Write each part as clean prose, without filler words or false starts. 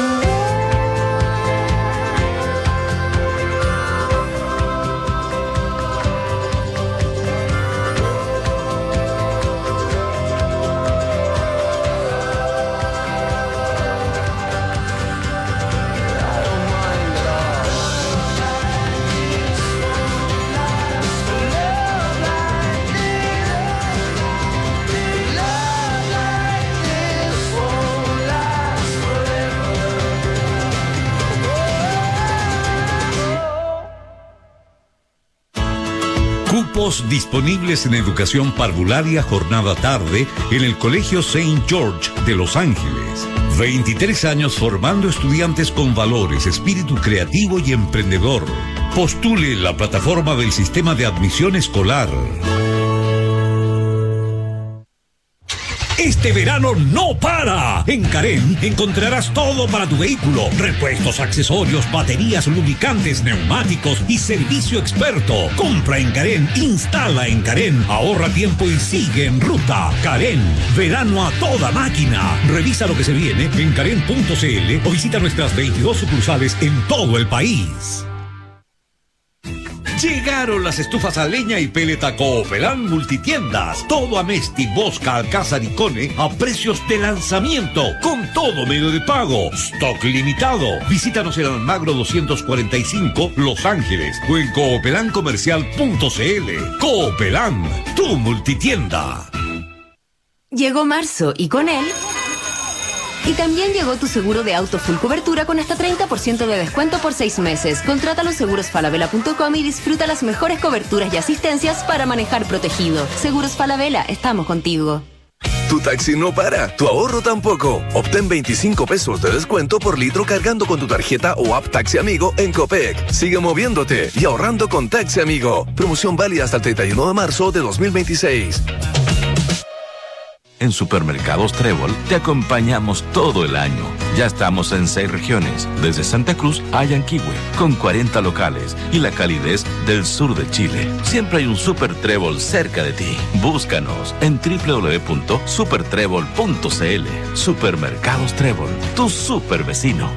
Cupos disponibles en educación parvularia jornada tarde en el Colegio St. George de Los Ángeles. 23 años formando estudiantes con valores, espíritu creativo y emprendedor. Postule en la plataforma del Sistema de Admisión Escolar. Este verano no para. En Carén encontrarás todo para tu vehículo. Repuestos, accesorios, baterías, lubricantes, neumáticos y servicio experto. Compra en Carén, instala en Carén, ahorra tiempo y sigue en ruta. Carén, verano a toda máquina. Revisa lo que se viene en carén.cl o visita nuestras 22 sucursales en todo el país. Llegaron las estufas a leña y peleta Coopelán Multitiendas. Todo Amesti, Bosca, Alcázar y Cone a precios de lanzamiento, con todo medio de pago. Stock limitado. Visítanos en Almagro 245, Los Ángeles, o en coopeláncomercial.cl. Coopelán, tu multitienda. Llegó marzo y con él... Y también llegó tu seguro de auto full cobertura con hasta 30% de descuento por 6 meses. Contrata los segurosfalabella.com y disfruta las mejores coberturas y asistencias para manejar protegido. Seguros Falabella, estamos contigo. Tu taxi no para, tu ahorro tampoco. Obtén 25 pesos de descuento por litro cargando con tu tarjeta o app Taxi Amigo en Copec. Sigue moviéndote y ahorrando con Taxi Amigo. Promoción válida hasta el 31 de marzo de 2026. En Supermercados Trébol te acompañamos todo el año. Ya estamos en 6 regiones, desde Santa Cruz a Yanquihue, con 40 locales y la calidez del sur de Chile. Siempre hay un Super Trébol cerca de ti. Búscanos en www.supertrébol.cl. Supermercados Trébol, tu super vecino.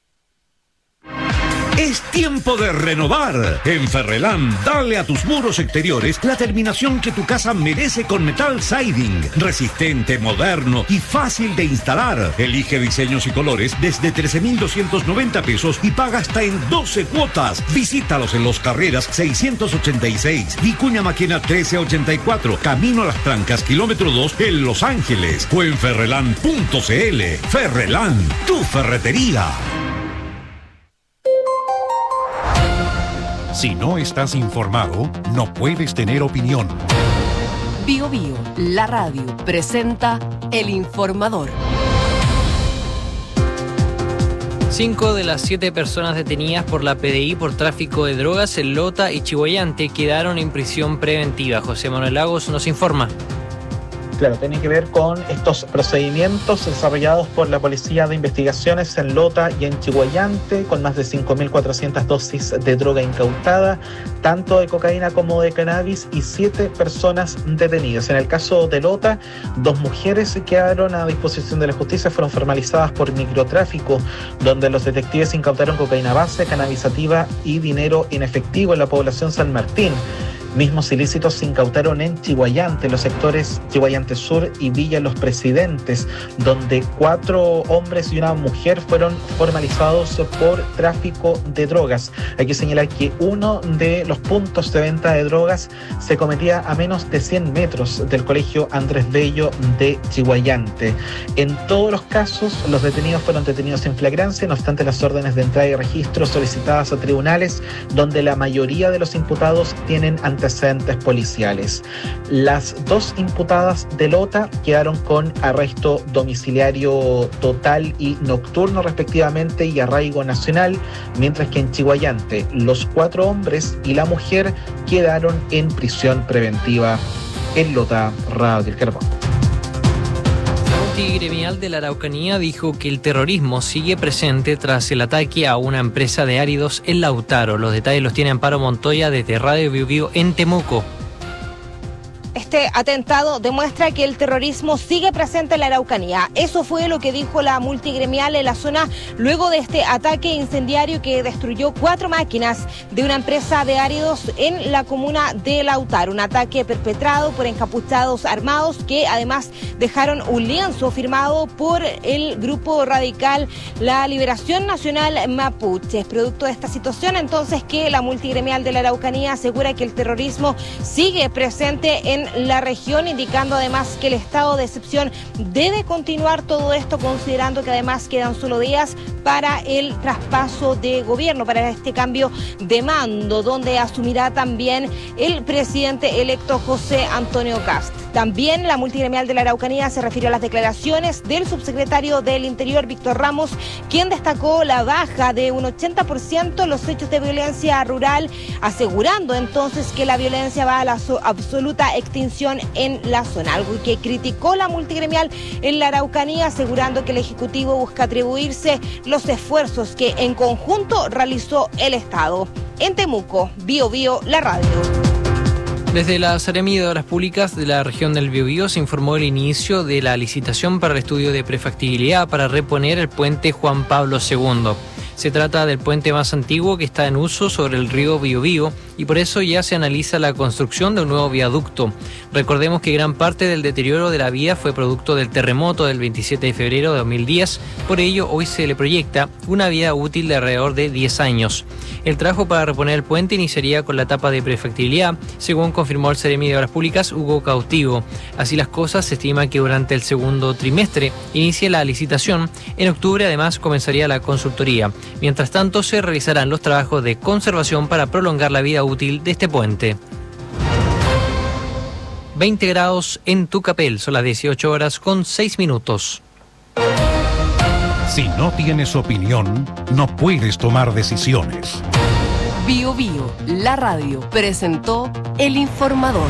Es tiempo de renovar. En Ferrelán, dale a tus muros exteriores la terminación que tu casa merece con metal siding. Resistente, moderno y fácil de instalar. Elige diseños y colores desde 13,290 pesos y paga hasta en 12 cuotas. Visítalos en Los Carreras 686, Vicuña Maquena 1384, Camino a las Trancas, kilómetro 2 en Los Ángeles, o en ferrelán.cl. Ferrelán, tu ferretería. Si no estás informado, no puedes tener opinión. Bio Bio, la radio, presenta El Informador. 5 de las 7 personas detenidas por la PDI por tráfico de drogas en Lota y Chihuayante quedaron en prisión preventiva. José Manuel Lagos nos informa. Claro, tiene que ver con estos procedimientos desarrollados por la Policía de Investigaciones en Lota y en Chihuayante, con más de 5.400 dosis de droga incautada, tanto de cocaína como de cannabis, y 7 personas detenidas. En el caso de Lota, 2 mujeres quedaron a disposición de la justicia, fueron formalizadas por microtráfico, donde los detectives incautaron cocaína base, cannabis sativa y dinero en efectivo en la población San Martín. Mismos ilícitos se incautaron en Chihuayante, los sectores Chihuayante Sur y Villa Los Presidentes, donde 4 hombres y una mujer fueron formalizados por tráfico de drogas. Hay que señalar que uno de los puntos de venta de drogas se cometía a menos de 100 metros del Colegio Andrés Bello de Chihuayante. En todos los casos, los detenidos fueron detenidos en flagrancia, no obstante las órdenes de entrada y registro solicitadas a tribunales, donde la mayoría de los imputados tienen antecedentes policiales. Las 2 imputadas de Lota quedaron con arresto domiciliario total y nocturno respectivamente y arraigo nacional, mientras que en Chihuayante los 4 hombres y la mujer quedaron en prisión preventiva. En Lota, Radio El Carbón. Gremial de la Araucanía dijo que el terrorismo sigue presente tras el ataque a una empresa de áridos en Lautaro. Los detalles los tiene Amparo Montoya desde Radio Bio Bio en Temuco. este atentado demuestra que el terrorismo sigue presente en la Araucanía. Eso fue lo que dijo la multigremial en la zona luego de este ataque incendiario que destruyó 4 máquinas de una empresa de áridos en la comuna de Lautaro. Un ataque perpetrado por encapuchados armados que además dejaron un lienzo firmado por el grupo radical La Liberación Nacional Mapuche. Es producto de esta situación entonces que la multigremial de la Araucanía asegura que el terrorismo sigue presente en la región, indicando además que el estado de excepción debe continuar todo esto, considerando que además quedan solo días para el traspaso de gobierno, para este cambio de mando, donde asumirá también el presidente electo José Antonio Kast. También la multigremial de la Araucanía se refirió a las declaraciones del subsecretario del Interior, Víctor Ramos, quien destacó la baja de un 80% en los hechos de violencia rural, asegurando entonces que la violencia va a la absoluta extinción en la zona, algo que criticó la multigremial en la Araucanía, asegurando que el Ejecutivo busca atribuirse los esfuerzos que en conjunto realizó el Estado. En Temuco, Bío Bío, la radio. Desde la Seremi de Obras Públicas de la región del Biobío se informó el inicio de la licitación para el estudio de prefactibilidad para reponer el puente Juan Pablo II. Se trata del puente más antiguo que está en uso sobre el río Biobío y por eso ya se analiza la construcción de un nuevo viaducto. Recordemos que gran parte del deterioro de la vía fue producto del terremoto del 27 de febrero de 2010, por ello hoy se le proyecta una vida útil de alrededor de 10 años. El trabajo para reponer el puente iniciaría con la etapa de prefactibilidad, según confirmó el Seremi de Obras Públicas Hugo Cautivo. Así las cosas, se estima que durante el segundo trimestre inicie la licitación. En octubre además comenzaría la consultoría. Mientras tanto se realizarán los trabajos de conservación para prolongar la vida útil de este puente. 20 grados en Tucapel, son las 18 horas con 6 minutos. Si no tienes opinión, no puedes tomar decisiones. Bío Bío, la radio, presentó El Informador.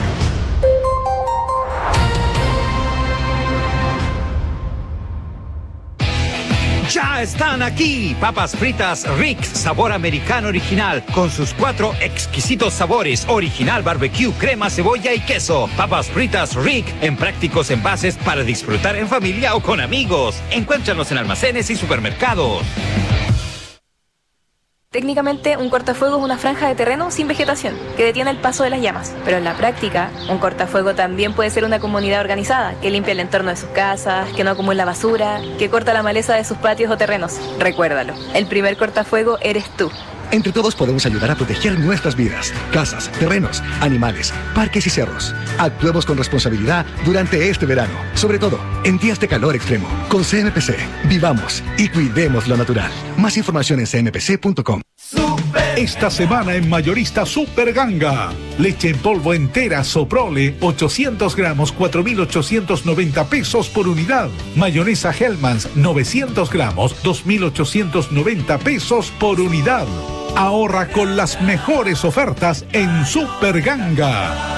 ¡Ya están aquí! Papas fritas Rick, sabor americano original, con sus 4 exquisitos sabores: original, barbecue, crema, cebolla y queso. Papas fritas Rick, en prácticos envases para disfrutar en familia o con amigos. Encuéntranos en almacenes y supermercados. Técnicamente, un cortafuego es una franja de terreno sin vegetación que detiene el paso de las llamas. Pero en la práctica, un cortafuego también puede ser una comunidad organizada que limpia el entorno de sus casas, que no acumula basura, que corta la maleza de sus patios o terrenos. Recuérdalo, el primer cortafuego eres tú. Entre todos podemos ayudar a proteger nuestras vidas, casas, terrenos, animales, parques y cerros. Actuemos con responsabilidad durante este verano, sobre todo en días de calor extremo. Con CMPC, vivamos y cuidemos lo natural. Más información en cmpc.com. Esta semana en Mayorista Super Ganga. Leche en polvo entera Soprole, 800 gramos, 4.890 pesos por unidad. Mayonesa Hellmann's, 900 gramos, 2.890 pesos por unidad. Ahorra con las mejores ofertas en Super Ganga.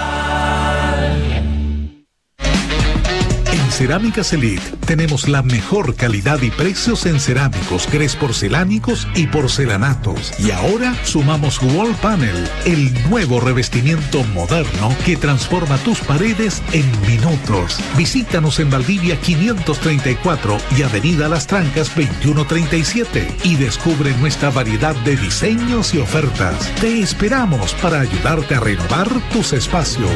En Cerámicas Elite tenemos la mejor calidad y precios en cerámicos, grés porcelánicos y porcelanatos. Y ahora sumamos Wall Panel, el nuevo revestimiento moderno que transforma tus paredes en minutos. Visítanos en Valdivia 534 y Avenida Las Trancas 2137 y descubre nuestra variedad de diseños y ofertas. Te esperamos para ayudarte a renovar tus espacios.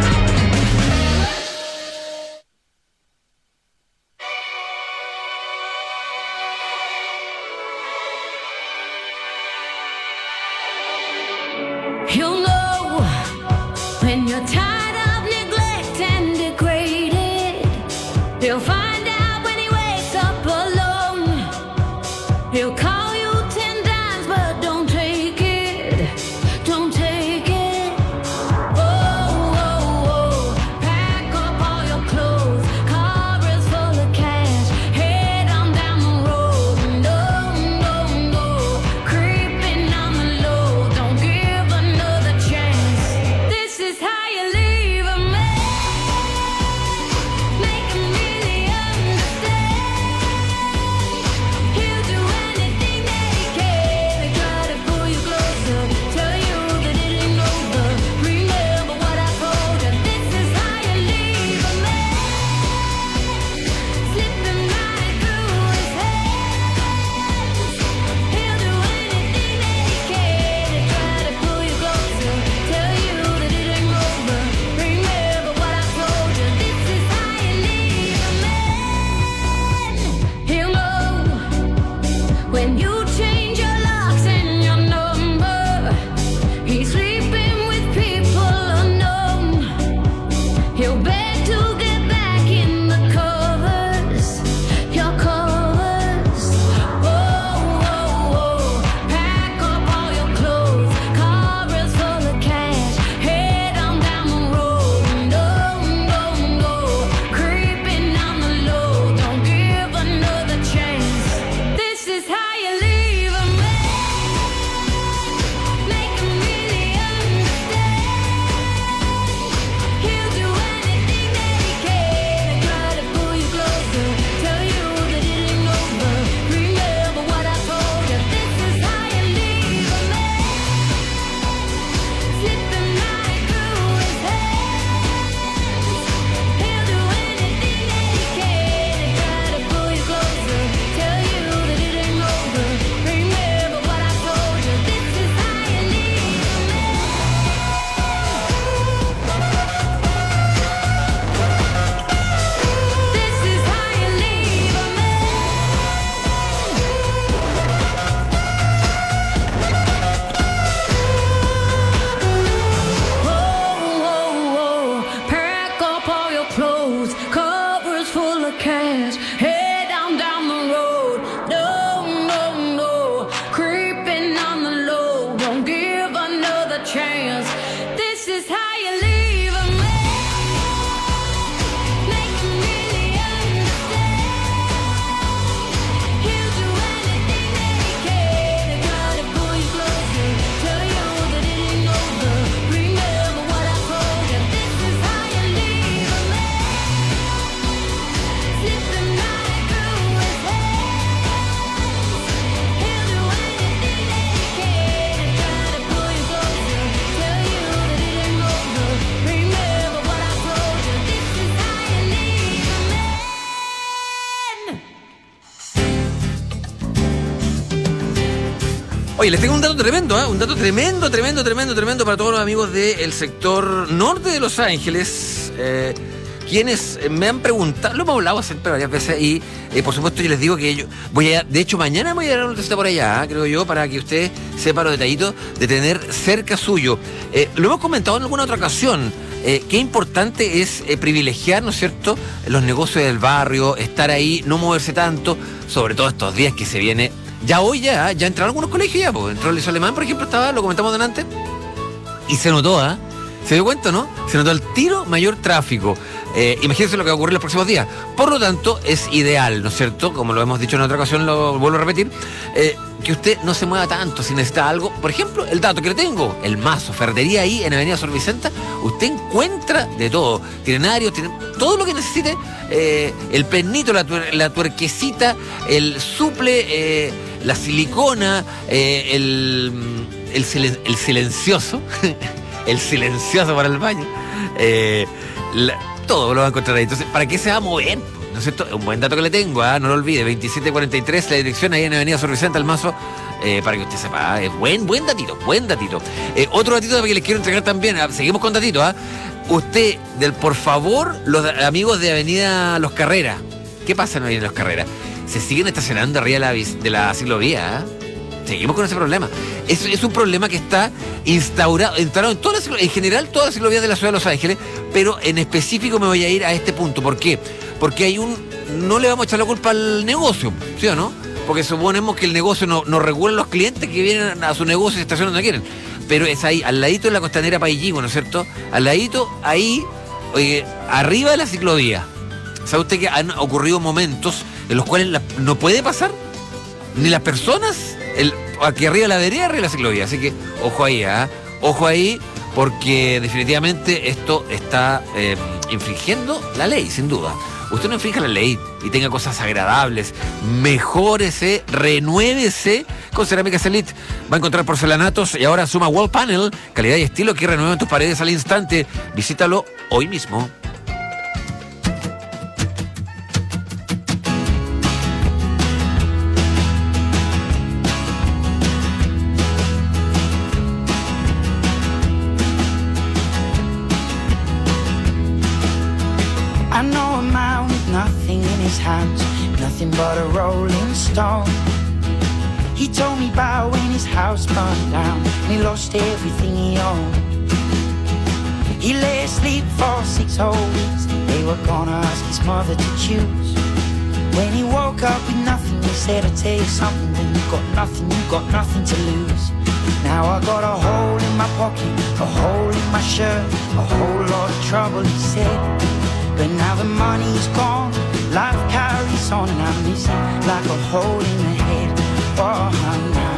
You'll know when you're tired of neglect and degraded. He'll find out when he wakes up alone. He'll call you 10 times, but don't take it. Don't take it. Oh, oh, oh. Pack up all your clothes. Car is full of cash. Head on down the road. No, no, no. Creeping on the low. Don't give another chance. This is how you leave a man. Make him really understand. He'll do anything When you change your locks and your number, he's sleeping with people unknown. He'll beg to get back in the covers, your covers. Oh, oh, oh, pack up all your clothes, covers full of cash, head on down the road. No, no, no, creeping on the low, don't give another chance. This is how you leave a man, make him really understand. He'll do anything that he can to try to pull you closer, tell you that it ain't over. Remember what I told you. This is how you leave a man, slipping right through his hands. He'll do anything that he can to try to pull you closer, tell you that it ain't over. Remember what I told you. This is how you leave a man. This is how you leave a man. Oh, oh, oh, pack up all your clothes, covers full of cash, head down the road. No, no, no, creeping on the low, don't give another chance. This is how you leave a man, make him really understand. He'll do anything that he can to try to pull you closer, tell you that it ain't over. Remember what I told you. This is how you leave a man, slipping right through his hands. He'll do anything that he can to try to pull you closer, tell you that it ain't over. Remember what I told you. This is how you leave a man. Oye, les tengo un dato tremendo, un dato tremendo para todos los amigos del sector norte de Los Ángeles, quienes me han preguntado, lo hemos hablado siempre varias veces y por supuesto yo les digo que yo voy a, de hecho mañana voy a dar una noticieta por allá, creo yo, para que usted sepa los detallitos de tener cerca suyo. Lo hemos comentado en alguna otra ocasión, qué importante es privilegiar, ¿no es cierto?, los negocios del barrio, estar ahí, no moverse tanto, sobre todo estos días que se viene. Ya hoy ya entraron algunos colegios ya, pues entró el Liceo Alemán, por ejemplo, lo comentamos delante, y se notó, ¿se dio cuenta, no? Se notó el tiro mayor tráfico. Imagínense lo que va a ocurrir los próximos días. Por lo tanto, es ideal, ¿no es cierto? Como lo hemos dicho en otra ocasión, lo vuelvo a repetir, que usted no se mueva tanto si necesita algo. Por ejemplo, el dato que le tengo, el Mazo, ferretería ahí en Avenida Sor Vicenta, usted encuentra de todo. Tienen arios, tienen todo lo que necesite, el pernito, la tuerquecita, el suple, la silicona, el silencioso, el silencioso para el baño, todo lo va a encontrar ahí. Entonces, ¿para qué se va a mover? ¿No es cierto? Un buen dato que le tengo, no lo olvide, 2743, la dirección ahí en Avenida Sor Vicenta, el Mazo, para que usted sepa, es buen datito. Otro datito que les quiero entregar también, seguimos con datitos, usted, por favor, los amigos de Avenida Los Carreras, ¿qué pasa en Avenida Los Carreras? Se siguen estacionando arriba de la ciclovía, Seguimos con ese problema. Es un problema que está instalado en general todas las ciclovías de la ciudad de Los Ángeles, pero en específico me voy a ir a este punto. ¿Por qué? Porque no le vamos a echar la culpa al negocio, ¿sí o no? Porque suponemos que el negocio no regula a los clientes que vienen a su negocio y se estacionan donde quieren. Pero es ahí, al ladito de la costanera Pailligo, ¿no es cierto? Al ladito, ahí, arriba de la ciclovía. ¿Sabe usted que han ocurrido momentos en los cuales no puede pasar ni las personas aquí arriba de la vereda, arriba de la ciclovía? Así que ojo ahí, ojo ahí, porque definitivamente esto está infringiendo la ley, sin duda. Usted no infrinja la ley y tenga cosas agradables, mejórese, renuévese con Cerámicas Elite. Va a encontrar porcelanatos y ahora suma Wall Panel, calidad y estilo que renuevan tus paredes al instante. Visítalo hoy mismo. I know a man with nothing in his hands, nothing but a rolling stone. He told me about when his house burned down and he lost everything he owned. He lay asleep for 6 whole weeks. They were gonna ask his mother to choose. When he woke up with nothing, he said, I tell you something, when you got nothing to lose. Now I got a hole in my pocket, a hole in my shirt, a whole lot of trouble, he said. But now the money's gone, life carries on, and I'm missing like a hole in the head. Oh, now.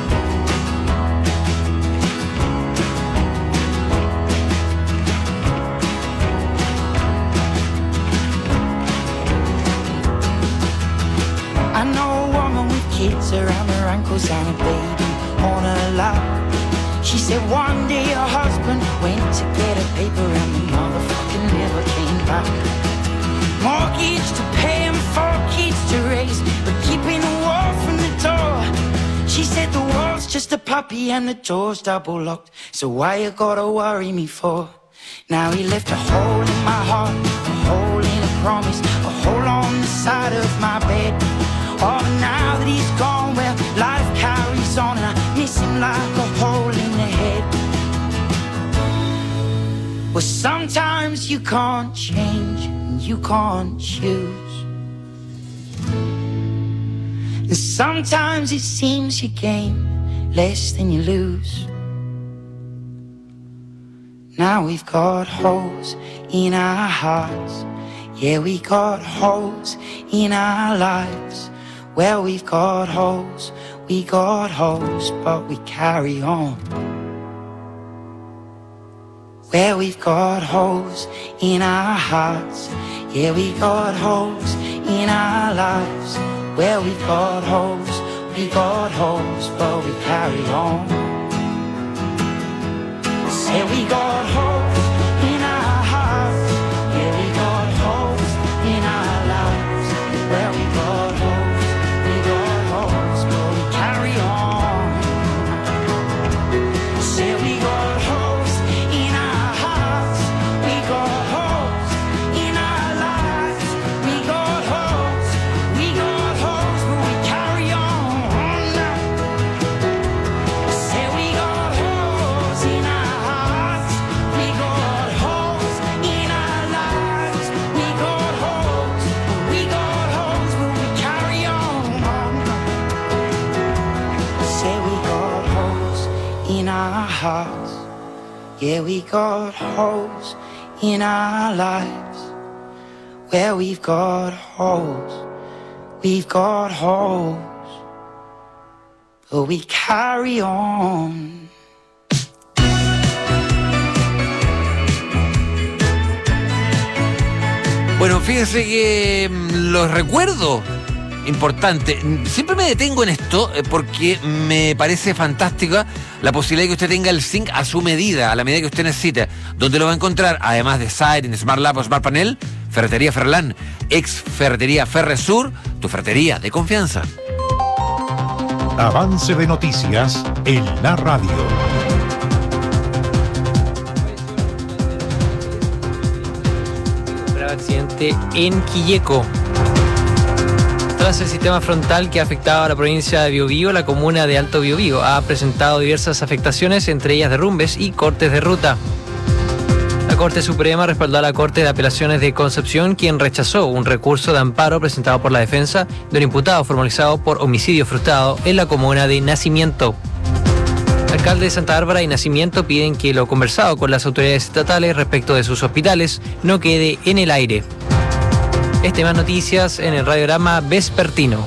I know a woman with kids around her ankles and a baby on her lap. She said one day her husband went to get a paper and the motherfucker never came back. Mortgage to pay and 4 kids to raise, but keeping the wall from the door. She said the wall's just a puppy and the door's double locked, so why you gotta worry me for? Now he left a hole in my heart, a hole in a promise, a hole on the side of my bed. Oh, but now that he's gone, well, life carries on, and I miss him like a hole in the head. Well, sometimes you can't change, and you can't choose. And sometimes it seems you gain less than you lose. Now we've got holes in our hearts. Yeah, we got holes in our lives. Well, we've got holes, but we carry on. Well, we've got holes in our hearts. Yeah, we got holes in our lives. Well, we've got holes, but we carry on. Say we got holes in our hearts. Yeah, we got holes in our lives. Well, we got holes, but we carry on. Say we got holes in our hearts. We got holes in our lives. We got holes, but we carry on. Say we got holes in our hearts. We got holes in our lives. We got holes, but we carry on. Say we got holes in our hearts. Yeah, we got holes in our lives. Well, we've got holes, but we carry on. Bueno, fíjense que los recuerdo importante. Siempre me detengo en esto porque me parece fantástica la posibilidad de que usted tenga el zinc a su medida, a la medida que usted necesita. ¿Dónde lo va a encontrar? Además de Siren, Smart Lab o Smart Panel, Ferretería Ferrelán, ex Ferretería Ferresur, tu ferretería de confianza. Avance de noticias en la radio. Grave accidente en Quilleco. Tras el sistema frontal que ha afectado a la provincia de Biobío, la comuna de Alto Biobío ha presentado diversas afectaciones, entre ellas derrumbes y cortes de ruta. La Corte Suprema respaldó a la Corte de Apelaciones de Concepción, quien rechazó un recurso de amparo presentado por la defensa de un imputado formalizado por homicidio frustrado en la comuna de Nacimiento. El alcalde de Santa Bárbara y Nacimiento piden que lo conversado con las autoridades estatales respecto de sus hospitales no quede en el aire. Más noticias en el radiograma vespertino.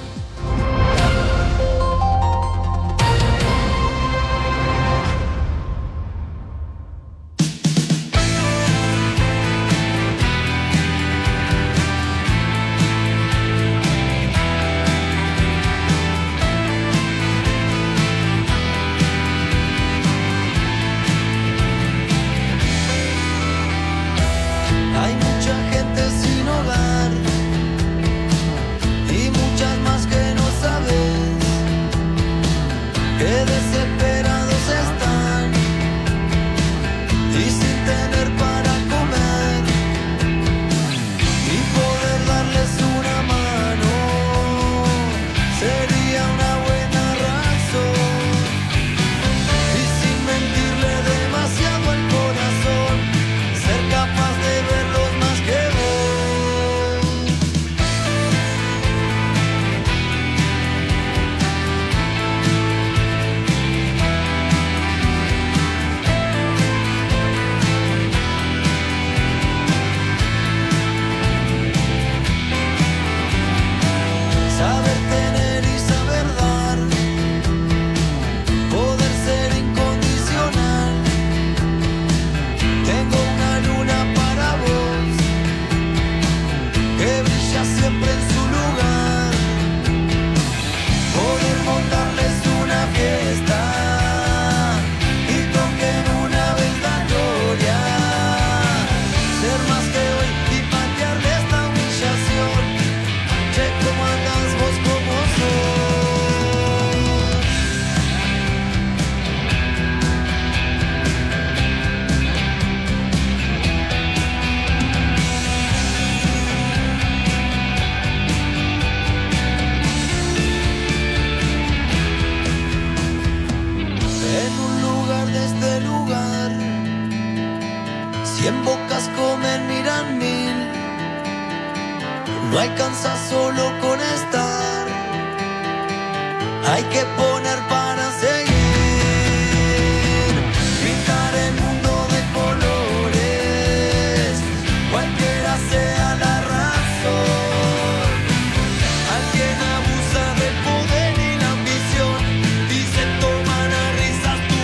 Hay mucha gente sin hogar y muchas más No alcanza solo con estar, hay que poner para seguir. Pintar el mundo de colores, cualquiera sea la razón. Alguien abusa del poder y la ambición y se toman a risas tu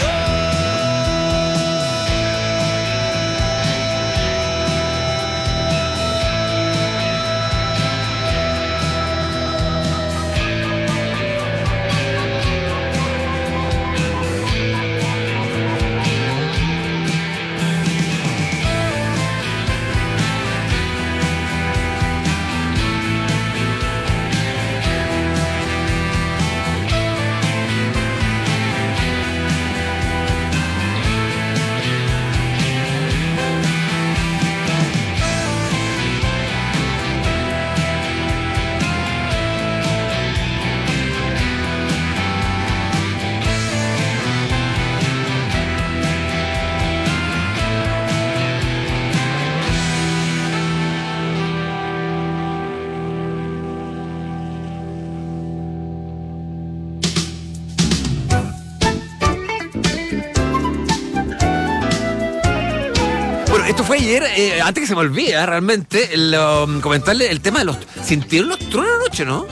Esto fue ayer, antes que se me olvide, realmente, comentarle el tema de los... ¿Sintieron los truenos anoche, no?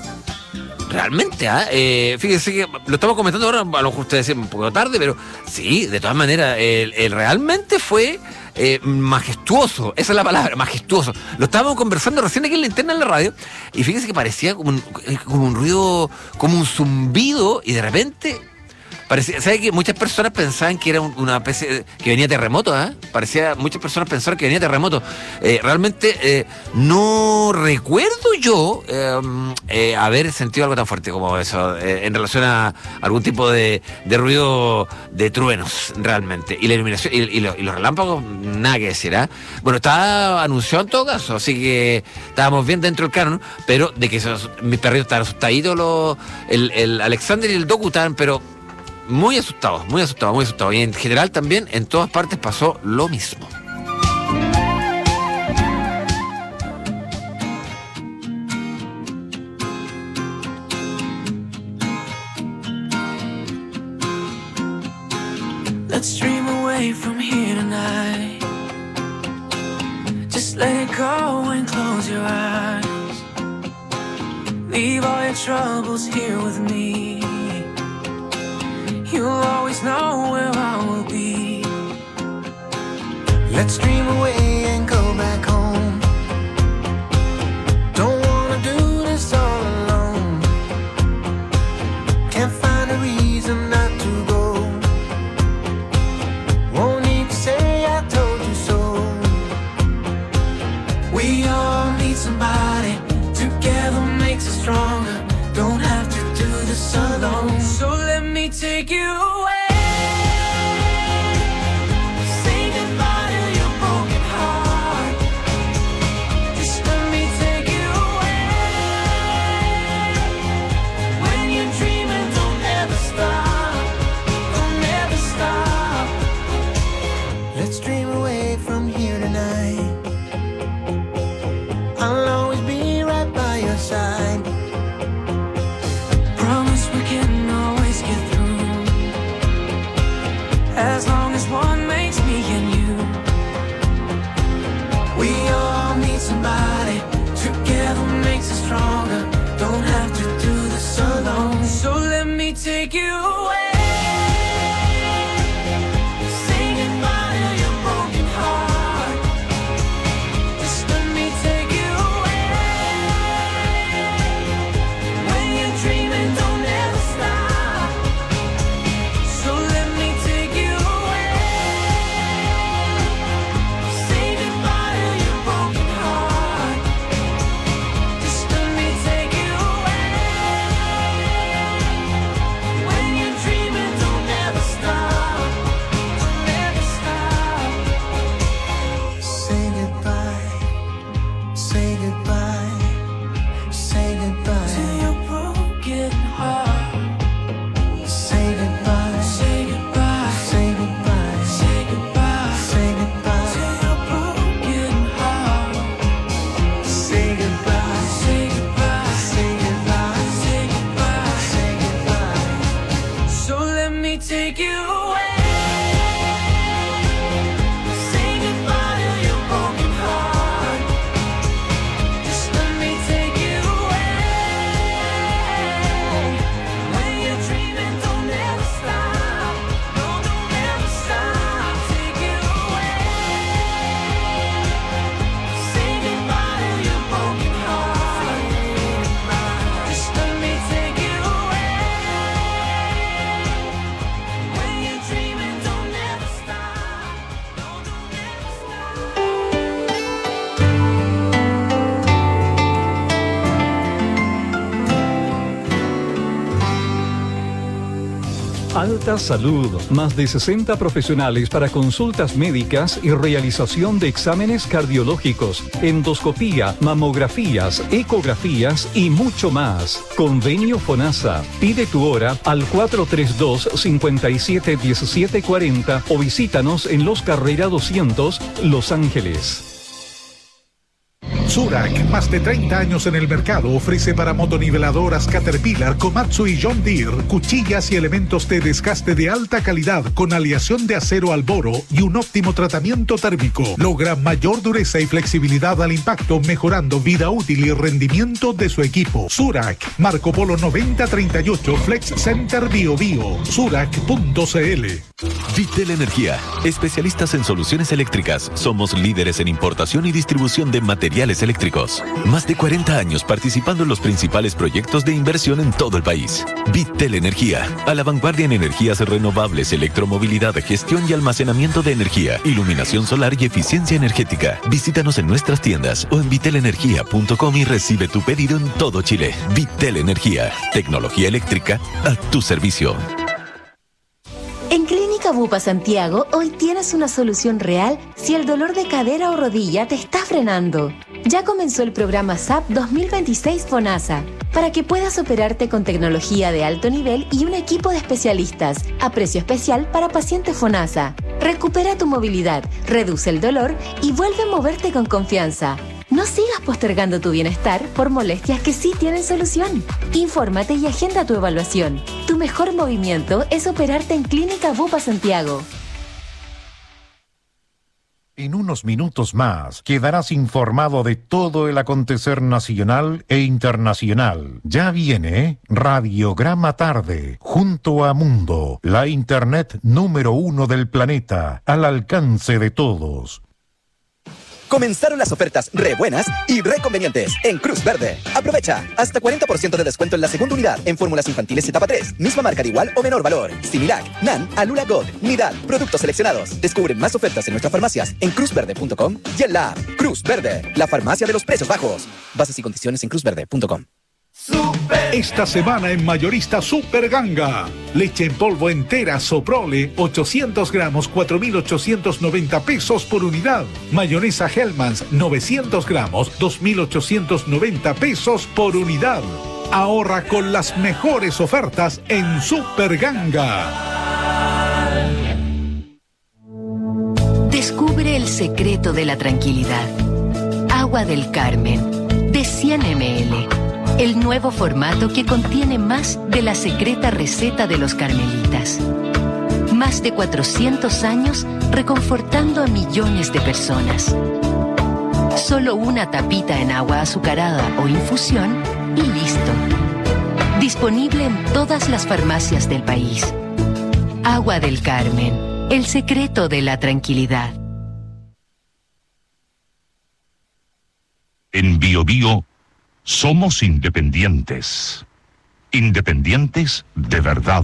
Realmente, fíjense que lo estamos comentando ahora, a lo mejor ustedes dicen un poco tarde, pero sí, de todas maneras, realmente fue majestuoso, esa es la palabra, majestuoso. Lo estábamos conversando recién aquí en la interna de la radio, y fíjense que parecía como un ruido, como un zumbido, y de repente... ¿Sabes que muchas personas pensaban que era una especie que venía terremoto? Muchas personas pensaron que venía terremoto. Realmente no recuerdo yo haber sentido algo tan fuerte como eso en relación a algún tipo de ruido de truenos, realmente. Y la iluminación y los relámpagos, nada que decir. Bueno, estaba anunciado en todo caso, así que estábamos bien dentro del canon, pero de que mis perritos estaban asustaditos, el Alexander y el Doku estaban, pero muy asustados, muy asustados, muy asustados. Y en general también en todas partes pasó lo mismo. Let's dream away from here tonight. Just let it go and close your eyes. Leave all your troubles here with me. You'll always know where I will be. Let's dream away and go back home. Don't wanna do this all alone. Can't find a reason not to go. Won't need to say I told you so. We all need somebody. Together makes us stronger. Don't have to do this alone. So let me take you away. Say goodbye to your broken heart. Just let me take you away. When you're dreaming, don't ever stop. Don't ever stop. Let's dream away from here tonight. I'll always be right by your side. Promise we can always get through. As long as one makes me and you. We all need somebody. Together makes us stronger. Don't have to do this alone. So let me take you away. Say goodbye to your broken heart. Just let me take you away. When you're dreaming, don't ever stop. So let me take you away. Say goodbye to your broken heart. Just let me take you away. When you're dreaming. take you away. Say goodbye to your broken heart. Just let me take you away. When you're dreaming, don't ever stop. No, don't ever stop. Take you away. Say goodbye to your broken heart. Just let me take you away. When you're dreaming, don't ever stop. No, don't ever Alta Salud, más de 60 profesionales para consultas médicas y realización de exámenes cardiológicos, endoscopía, mamografías, ecografías y mucho más. Convenio FONASA. Pide tu hora al 432-571740 o visítanos en Los Carrera 200, Los Ángeles. Zurak, más de 30 años en el mercado, ofrece para motoniveladoras Caterpillar, Komatsu y John Deere cuchillas y elementos de desgaste de alta calidad con aleación de acero al boro y un óptimo tratamiento térmico. Logra mayor dureza y flexibilidad al impacto, mejorando vida útil y rendimiento de su equipo. Zurak, Marco Polo 9038, Flex Center Bio Bio, zurak.cl. Vitel Energía, especialistas en soluciones eléctricas. Somos líderes en importación y distribución de materiales eléctricos. Más de 40 años participando en los principales proyectos de inversión en todo el país. Vitel Energía, a la vanguardia en energías renovables, electromovilidad, gestión y almacenamiento de energía, iluminación solar y eficiencia energética. Visítanos en nuestras tiendas o en vitelenergia.com y recibe tu pedido en todo Chile. Vitel Energía, tecnología eléctrica a tu servicio. En Clínica Bupa Santiago, hoy tienes una solución real si el dolor de cadera o rodilla te está frenando. Ya comenzó el programa SAP 2026 FONASA, para que puedas operarte con tecnología de alto nivel y un equipo de especialistas, a precio especial para pacientes FONASA. Recupera tu movilidad, reduce el dolor y vuelve a moverte con confianza. No sigas postergando tu bienestar por molestias que sí tienen solución. Infórmate y agenda tu evaluación. Tu mejor movimiento es operarte en Clínica Bupa Santiago. En unos minutos más quedarás informado de todo el acontecer nacional e internacional. Ya viene Radiograma Tarde, junto a Mundo, la internet número 1 del planeta, al alcance de todos. Comenzaron las ofertas re buenas y re convenientes en Cruz Verde. Aprovecha hasta 40% de descuento en la segunda unidad en fórmulas infantiles etapa 3, misma marca de igual o menor valor. Similac, NAN, Alula Gold, Nidal, productos seleccionados. Descubre más ofertas en nuestras farmacias en cruzverde.com y en la app. Cruz Verde, la farmacia de los precios bajos. Bases y condiciones en cruzverde.com. Esta semana en Mayorista Super Ganga. Leche en polvo entera Soprole, 800 gramos, 4.890 pesos por unidad. Mayonesa Hellmann's, 900 gramos, 2.890 pesos por unidad. Ahorra con las mejores ofertas en Super Ganga. Descubre el secreto de la tranquilidad. Agua del Carmen, de 100 ml. El nuevo formato que contiene más de la secreta receta de los carmelitas. Más de 400 años reconfortando a millones de personas. Solo una tapita en agua azucarada o infusión y listo. Disponible en todas las farmacias del país. Agua del Carmen, el secreto de la tranquilidad. En Bio Bio somos independientes. Independientes de verdad.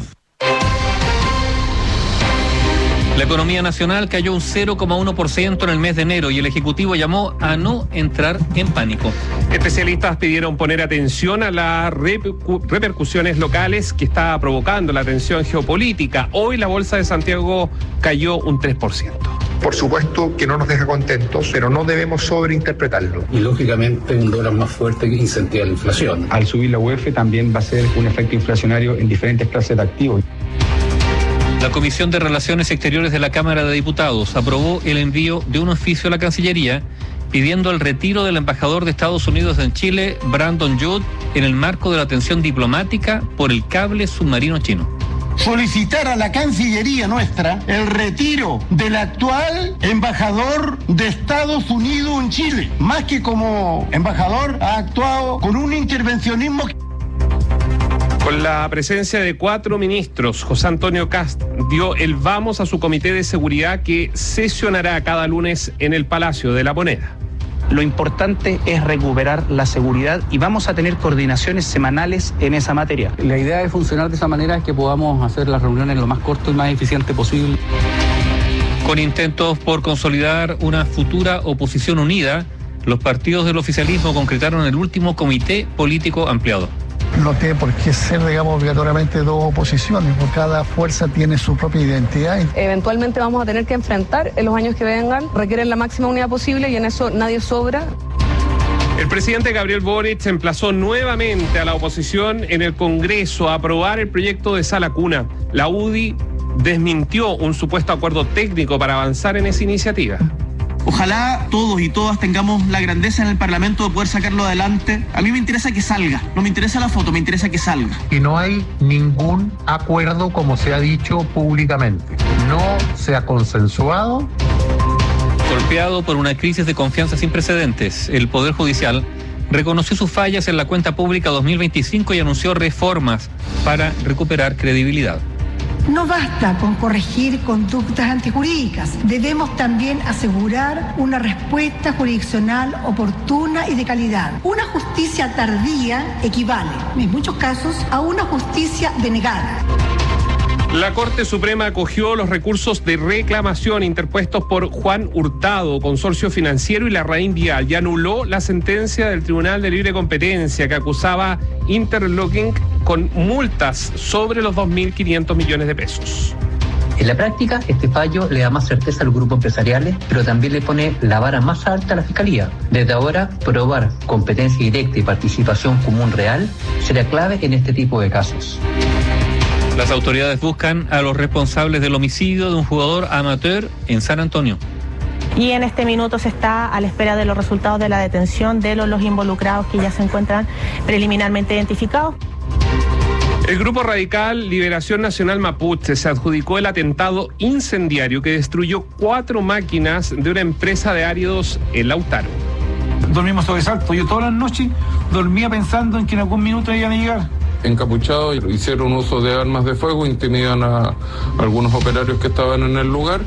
La economía nacional cayó un 0,1% en el mes de enero y el Ejecutivo llamó a no entrar en pánico. Especialistas pidieron poner atención a las repercusiones locales que está provocando la tensión geopolítica. Hoy la Bolsa de Santiago cayó un 3%. Por supuesto que no nos deja contentos, pero no debemos sobreinterpretarlo. Y lógicamente un dólar más fuerte que incentiva la inflación. Al subir la UF también va a ser un efecto inflacionario en diferentes clases de activos. La Comisión de Relaciones Exteriores de la Cámara de Diputados aprobó el envío de un oficio a la Cancillería pidiendo el retiro del embajador de Estados Unidos en Chile, Brandon Judd, en el marco de la tensión diplomática por el cable submarino chino. solicitar a la Cancillería nuestra el retiro del actual embajador de Estados Unidos en Chile. Más que como embajador, ha actuado con un intervencionismo. Con la presencia de 4 ministros, José Antonio Kast dio el vamos a su comité de seguridad que sesionará cada lunes en el Palacio de la Moneda. Lo importante es recuperar la seguridad y vamos a tener coordinaciones semanales en esa materia. La idea de funcionar de esa manera es que podamos hacer las reuniones lo más corto y más eficiente posible. Con intentos por consolidar una futura oposición unida, los partidos del oficialismo concretaron el último comité político ampliado. No tiene por qué ser, digamos, obligatoriamente dos oposiciones, porque cada fuerza tiene su propia identidad. Eventualmente vamos a tener que enfrentar en los años que vengan, requieren la máxima unidad posible y en eso nadie sobra. El presidente Gabriel Boric emplazó nuevamente a la oposición en el Congreso a aprobar el proyecto de sala cuna. La UDI desmintió un supuesto acuerdo técnico para avanzar en esa iniciativa. Ojalá todos y todas tengamos la grandeza en el Parlamento de poder sacarlo adelante. A mí me interesa que salga, no me interesa la foto, me interesa que salga. Y no hay ningún acuerdo, como se ha dicho públicamente. No se ha consensuado. Golpeado por una crisis de confianza sin precedentes, el Poder Judicial reconoció sus fallas en la cuenta pública 2025 y anunció reformas para recuperar credibilidad. No basta con corregir conductas antijurídicas, debemos también asegurar una respuesta jurisdiccional oportuna y de calidad. Una justicia tardía equivale, en muchos casos, a una justicia denegada. La Corte Suprema acogió los recursos de reclamación interpuestos por Juan Hurtado, Consorcio Financiero y Larraín Vial y anuló la sentencia del Tribunal de Libre Competencia que acusaba Interlocking con multas sobre los 2.500 millones de pesos. En la práctica, este fallo le da más certeza a los grupos empresariales, pero también le pone la vara más alta a la Fiscalía. Desde ahora, probar competencia directa y participación común real será clave en este tipo de casos. Las autoridades buscan a los responsables del homicidio de un jugador amateur en San Antonio. Y en este minuto se está a la espera de los resultados de la detención de los involucrados que ya se encuentran preliminarmente identificados. El grupo radical Liberación Nacional Mapuche se adjudicó el atentado incendiario que destruyó 4 máquinas de una empresa de áridos en Lautaro. Dormimos sobresalto. Yo todas las noches dormía pensando en que en algún minuto iban a llegar. Encapuchados, hicieron uso de armas de fuego, intimidan a algunos operarios que estaban en el lugar.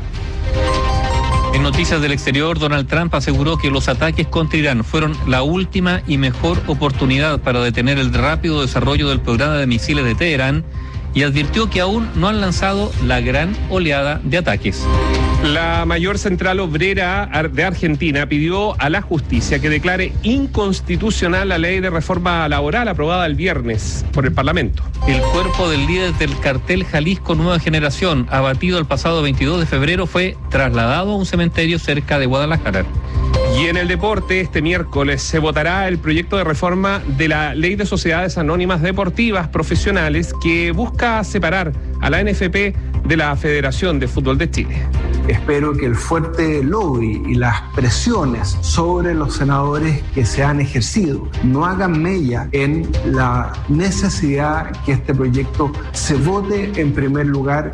En noticias del exterior, Donald Trump aseguró que los ataques contra Irán fueron la última y mejor oportunidad para detener el rápido desarrollo del programa de misiles de Teherán y advirtió que aún no han lanzado la gran oleada de ataques. La mayor central obrera de Argentina pidió a la justicia que declare inconstitucional la ley de reforma laboral aprobada el viernes por el Parlamento. El cuerpo del líder del cartel Jalisco Nueva Generación, abatido el pasado 22 de febrero, fue trasladado a un cementerio cerca de Guadalajara. Y en el deporte, este miércoles se votará el proyecto de reforma de la Ley de Sociedades Anónimas Deportivas Profesionales que busca separar a la NFP de la Federación de Fútbol de Chile. Espero que el fuerte lobby y las presiones sobre los senadores que se han ejercido no hagan mella en la necesidad que este proyecto se vote en primer lugar.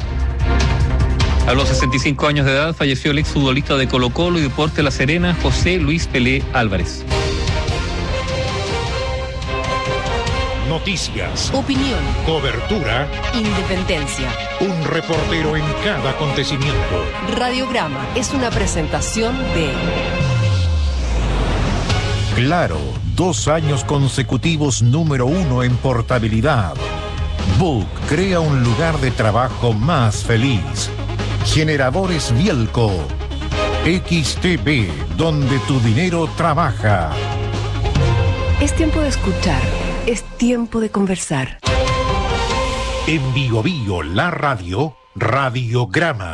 A los 65 años de edad falleció el exfutbolista de Colo-Colo y Deportes La Serena, José Luis Pelé Álvarez. Noticias, Opinión, cobertura, independencia. un reportero en cada acontecimiento. Radiograma es una presentación de Claro, 2 años consecutivos número 1 en portabilidad. Book crea un lugar de trabajo más feliz. Generadores Bielco. XTB, donde tu dinero trabaja. Es tiempo de escuchar, es tiempo de conversar. En Bio Bio, la radio, Radiograma.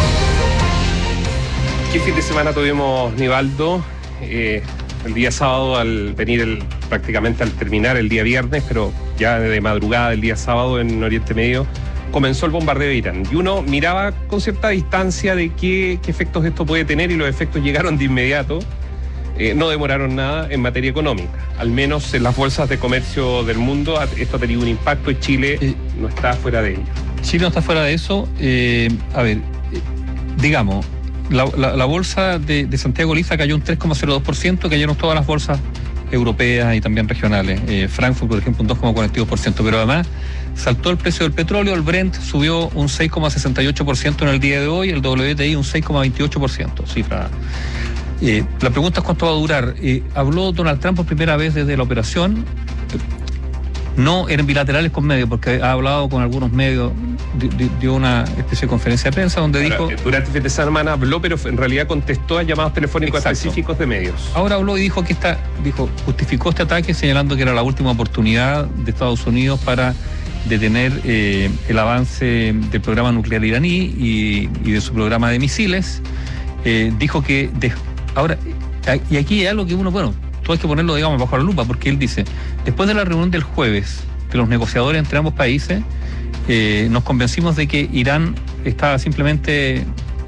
¿Qué fin de semana tuvimos, Nivaldo? El día sábado, al venir prácticamente al terminar el día viernes, pero ya de madrugada el día sábado en Oriente Medio, comenzó el bombardeo de Irán. Y uno miraba con cierta distancia de qué efectos esto puede tener y los efectos llegaron de inmediato. No demoraron nada en materia económica. Al menos en las bolsas de comercio del mundo esto ha tenido un impacto y Chile no está fuera de ello. Chile no está fuera de eso. Digamos, la bolsa de Santiago Lisa cayó un 3,02%, cayeron todas las bolsas europeas y también regionales. Frankfurt, por ejemplo, un 2,42%, pero además saltó el precio del petróleo, el Brent subió un 6,68% en el día de hoy, el WTI un 6,28%, cifra. La pregunta es cuánto va a durar. Habló Donald Trump por primera vez desde la operación, no en bilaterales con medios, porque ha hablado con algunos medios, dio una especie de conferencia de prensa donde dijo... Durante el fin de semana habló, pero en realidad contestó a llamados telefónicos específicos de medios. Ahora habló y dijo que justificó este ataque señalando que era la última oportunidad de Estados Unidos para detener el avance del programa nuclear iraní y de su programa de misiles. Dijo que... Ahora, y aquí hay algo que todo hay que ponerlo, digamos, bajo la lupa, porque él dice, después de la reunión del jueves de los negociadores entre ambos países, nos convencimos de que Irán estaba simplemente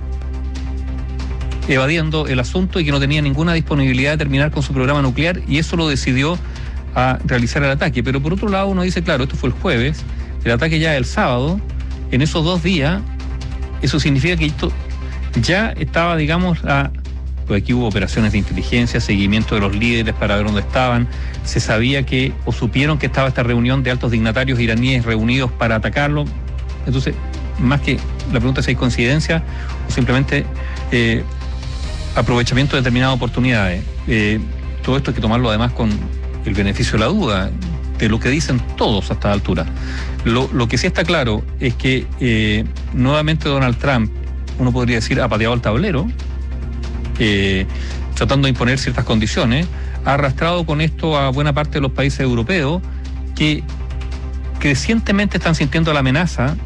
evadiendo el asunto y que no tenía ninguna disponibilidad de terminar con su programa nuclear, y eso lo decidió a realizar el ataque. Pero por otro lado uno dice, claro, esto fue el jueves, el ataque ya el sábado, en esos 2 días, eso significa que esto ya estaba, digamos, pues aquí hubo operaciones de inteligencia, seguimiento de los líderes para ver dónde estaban, se sabía que, o supieron que estaba esta reunión de altos dignatarios iraníes reunidos para atacarlo. Entonces, más que la pregunta es si hay coincidencia o simplemente aprovechamiento de determinadas oportunidades. Todo esto hay que tomarlo además con el beneficio de la duda, de lo que dicen todos a esta altura. Lo que sí está claro es que nuevamente Donald Trump, uno podría decir, ha pateado el tablero, tratando de imponer ciertas condiciones, ha arrastrado con esto a buena parte de los países europeos que crecientemente están sintiendo la amenaza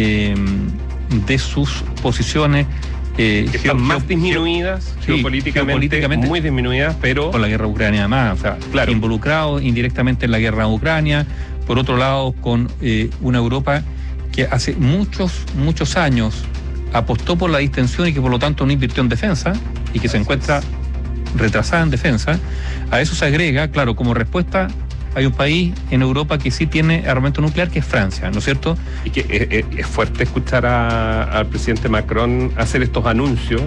de sus posiciones que están más disminuidas, geopolíticamente muy disminuidas, pero con la guerra ucrania además, claro, involucrados indirectamente en la guerra en Ucrania, por otro lado con una Europa que hace muchos años apostó por la distensión y que por lo tanto no invirtió en defensa y que se encuentra retrasada en defensa. A eso se agrega, claro, como respuesta hay un país en Europa que sí tiene armamento nuclear, que es Francia, ¿no es cierto? Y que es fuerte escuchar al presidente Macron hacer estos anuncios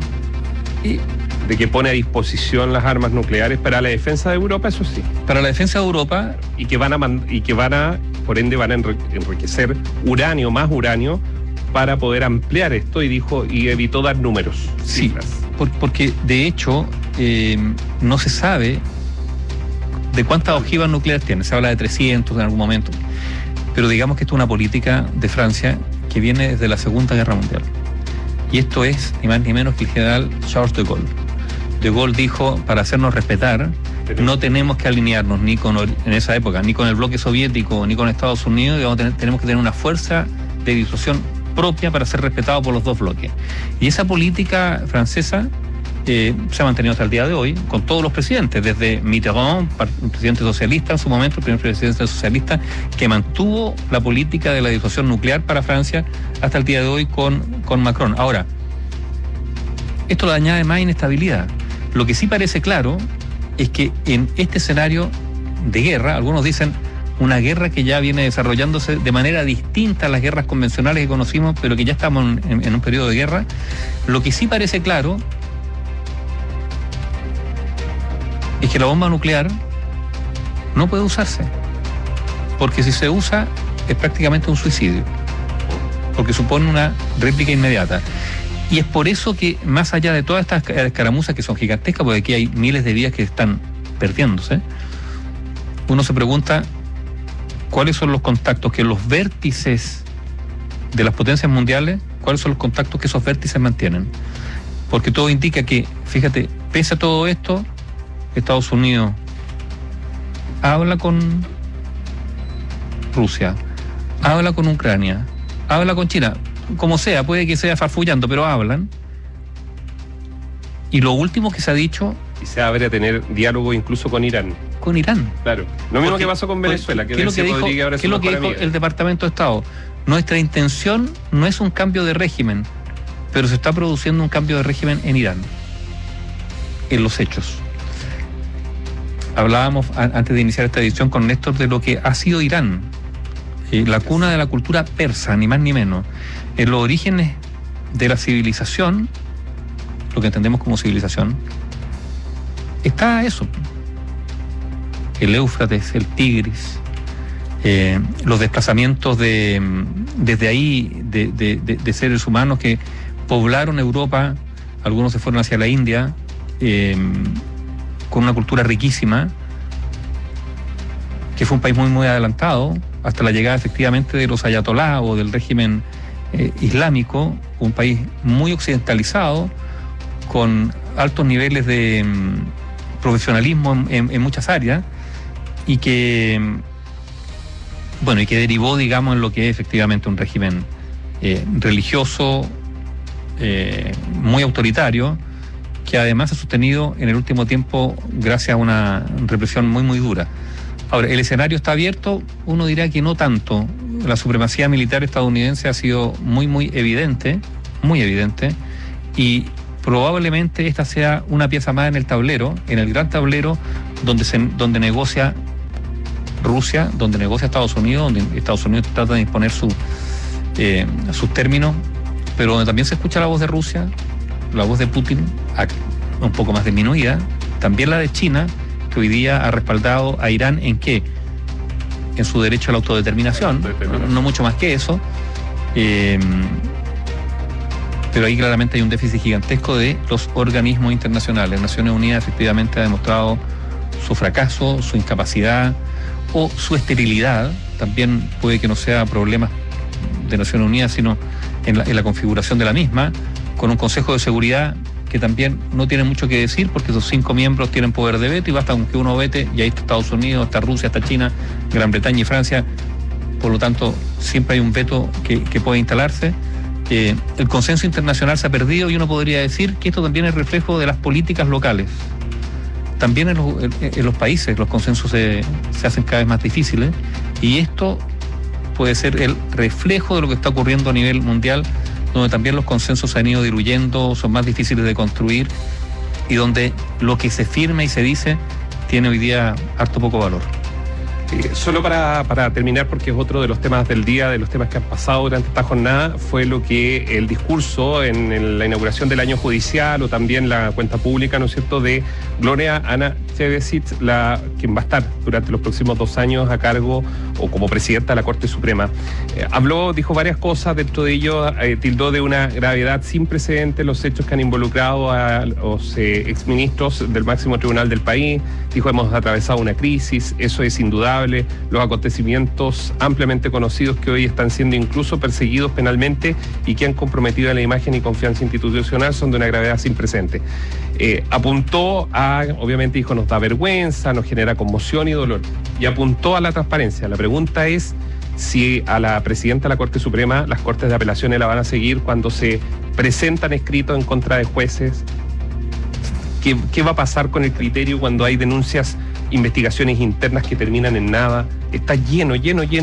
de que pone a disposición las armas nucleares para la defensa de Europa, eso sí. Para la defensa de Europa. Y que van a, por ende, van a enriquecer más uranio, para poder ampliar esto, y evitó dar números, cifras. Sí, porque de hecho no se sabe de cuántas ojivas nucleares tiene. Se habla de 300 en algún momento, pero digamos que esto es una política de Francia que viene desde la Segunda Guerra Mundial, y esto es ni más ni menos que el general Charles de Gaulle. De Gaulle dijo, para hacernos respetar, no tenemos que alinearnos en esa época, ni con el bloque soviético, ni con Estados Unidos, y tenemos que tener una fuerza de disuasión propia para ser respetado por los dos bloques. Y esa política francesa se ha mantenido hasta el día de hoy, con todos los presidentes, desde Mitterrand, un presidente socialista en su momento, el primer presidente socialista, que mantuvo la política de la disuasión nuclear para Francia, hasta el día de hoy con Macron. Ahora, esto le añade más inestabilidad. Lo que sí parece claro es que en este escenario de guerra, algunos dicen una guerra que ya viene desarrollándose de manera distinta a las guerras convencionales que conocimos, pero que ya estamos en un periodo de guerra. Lo que sí parece claro es que la bomba nuclear no puede usarse, porque si se usa es prácticamente un suicidio, porque supone una réplica inmediata. Y es por eso que, más allá de todas estas escaramuzas que son gigantescas, porque aquí hay miles de vidas que están perdiéndose, uno se pregunta cuáles son los contactos que los vértices de las potencias mundiales, cuáles son los contactos que esos vértices mantienen. Porque todo indica que, fíjate, pese a todo esto, Estados Unidos habla con Rusia, habla con Ucrania, habla con China, como sea, puede que sea farfullando, pero hablan. Y lo último que se ha dicho... Y se abre a tener diálogo incluso con Irán. Con Irán. Claro. Lo mismo que pasó con Venezuela, ¿qué es lo que dijo el Departamento de Estado? Nuestra intención no es un cambio de régimen, pero se está produciendo un cambio de régimen en Irán, en los hechos. Hablábamos antes de iniciar esta edición con Néstor de lo que ha sido Irán la cuna de la cultura persa, ni más ni menos. En los orígenes de la civilización, lo que entendemos como civilización, está eso. El Éufrates, el Tigris, los desplazamientos desde ahí de seres humanos que poblaron Europa, algunos se fueron hacia la India, con una cultura riquísima, que fue un país muy muy adelantado, hasta la llegada efectivamente de los ayatolás o del régimen islámico, un país muy occidentalizado, con altos niveles de profesionalismo en muchas áreas, y que derivó, digamos, en lo que es efectivamente un régimen religioso muy autoritario, que además ha sostenido en el último tiempo gracias a una represión muy muy dura. Ahora, ¿el escenario está abierto? Uno dirá que no tanto. La supremacía militar estadounidense ha sido muy muy evidente, y probablemente esta sea una pieza más en el tablero, en el gran tablero donde negocia Rusia, donde negocia Estados Unidos, donde Estados Unidos trata de imponer sus términos, pero donde también se escucha la voz de Rusia, la voz de Putin, un poco más disminuida, también la de China, que hoy día ha respaldado a Irán en qué, en su derecho a la autodeterminación, no mucho más que eso, pero ahí claramente hay un déficit gigantesco de los organismos internacionales. Naciones Unidas efectivamente ha demostrado su fracaso, su incapacidad o su esterilidad. También puede que no sea problema de Naciones Unidas, sino en la configuración de la misma, con un Consejo de Seguridad que también no tiene mucho que decir, porque esos 5 miembros tienen poder de veto y basta con que uno vete, y ahí está Estados Unidos, está Rusia, está China, Gran Bretaña y Francia. Por lo tanto, siempre hay un veto que puede instalarse. El consenso internacional se ha perdido, y uno podría decir que esto también es reflejo de las políticas locales. También en los países los consensos se hacen cada vez más difíciles, y esto puede ser el reflejo de lo que está ocurriendo a nivel mundial, donde también los consensos se han ido diluyendo, son más difíciles de construir, y donde lo que se firma y se dice tiene hoy día harto poco valor. Solo para terminar, porque es otro de los temas del día, de los temas que han pasado durante esta jornada, fue lo que el discurso en la inauguración del año judicial, o también la cuenta pública, ¿no es cierto?, de Gloria Ana-Chevesic, quien va a estar durante los próximos 2 años a cargo o como presidenta de la Corte Suprema. Dijo varias cosas, dentro de ello tildó de una gravedad sin precedentes los hechos que han involucrado a los exministros del máximo tribunal del país. Dijo: hemos atravesado una crisis, eso es indudable. Los acontecimientos ampliamente conocidos que hoy están siendo incluso perseguidos penalmente y que han comprometido la imagen y confianza institucional son de una gravedad sin precedentes. Apuntó obviamente dijo, nos da vergüenza, nos genera conmoción y dolor, y apuntó a la transparencia. La pregunta es si a la presidenta de la Corte Suprema las Cortes de Apelaciones la van a seguir cuando se presentan escritos en contra de jueces. ¿Qué va a pasar con el criterio cuando hay denuncias, investigaciones internas que terminan en nada? Está lleno.